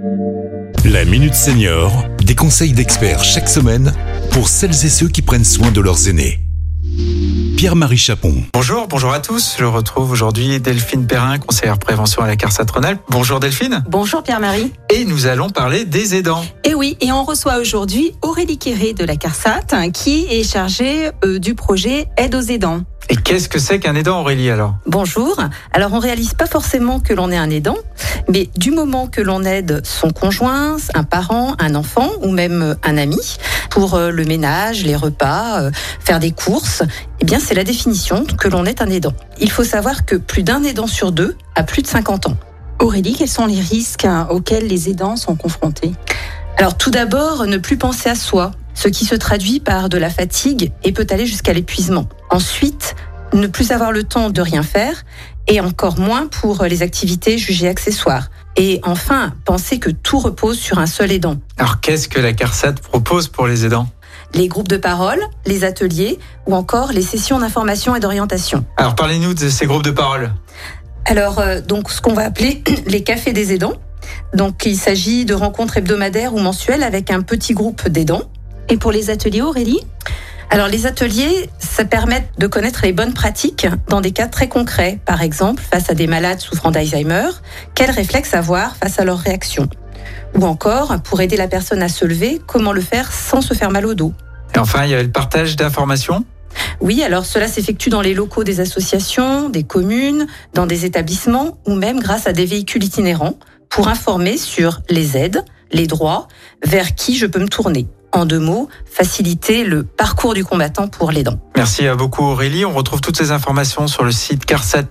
La Minute Senior, des conseils d'experts chaque semaine pour celles et ceux qui prennent soin de leurs aînés. Pierre-Marie Chapon. Bonjour à tous. Je retrouve aujourd'hui Delphine Perrin, conseillère prévention à la CARSAT Rhône-Alpes. Bonjour Delphine. Bonjour Pierre-Marie. Et nous allons parler des aidants. Et oui, et on reçoit aujourd'hui Aurélie Quéré de la CARSAT qui est chargée du projet Aide aux aidants. Et qu'est-ce que c'est qu'un aidant, Aurélie, alors ? Bonjour. Alors on réalise pas forcément que l'on est un aidant, mais du moment que l'on aide son conjoint, un parent, un enfant ou même un ami pour le ménage, les repas, faire des courses, eh bien c'est la définition que l'on est un aidant. Il faut savoir que plus d'un aidant sur deux a plus de 50 ans. Aurélie, quels sont les risques auxquels les aidants sont confrontés ? Alors tout d'abord, ne plus penser à soi, ce qui se traduit par de la fatigue et peut aller jusqu'à l'épuisement. Ensuite, ne plus avoir le temps de rien faire et encore moins pour les activités jugées accessoires. Et enfin, penser que tout repose sur un seul aidant. Alors qu'est-ce que la CARSAT propose pour les aidants ? Les groupes de parole, les ateliers ou encore les sessions d'information et d'orientation. Alors parlez-nous de ces groupes de parole. Alors, donc ce qu'on va appeler les cafés des aidants. Donc il s'agit de rencontres hebdomadaires ou mensuelles avec un petit groupe d'aidants. Et pour les ateliers, Aurélie ? Alors les ateliers, ça permet de connaître les bonnes pratiques dans des cas très concrets. Par exemple, face à des malades souffrant d'Alzheimer, quels réflexes avoir face à leur réaction ? Ou encore, pour aider la personne à se lever, comment le faire sans se faire mal au dos ? Et enfin, il y a le partage d'informations ? Oui, alors cela s'effectue dans les locaux des associations, des communes, dans des établissements ou même grâce à des véhicules itinérants pour informer sur les aides, les droits, vers qui je peux me tourner. En 2 mots, faciliter le parcours du combattant pour l'aidant. Merci beaucoup Aurélie. On retrouve toutes ces informations sur le site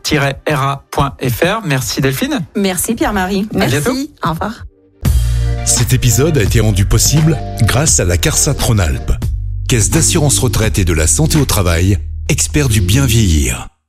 carsat-ra.fr. Merci Delphine. Merci Pierre-Marie. Merci. Au revoir. Cet épisode a été rendu possible grâce à la CARSAT Rhône-Alpes, Caisse d'assurance retraite et de la santé au travail, expert du bien vieillir.